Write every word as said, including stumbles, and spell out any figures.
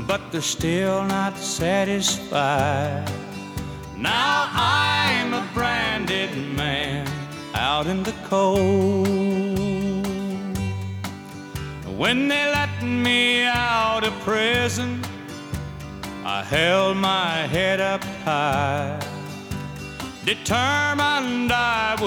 but they're still not satisfied. Now I'm a branded man out in the cold. When they let me out of prison, I held my head up high, determined I would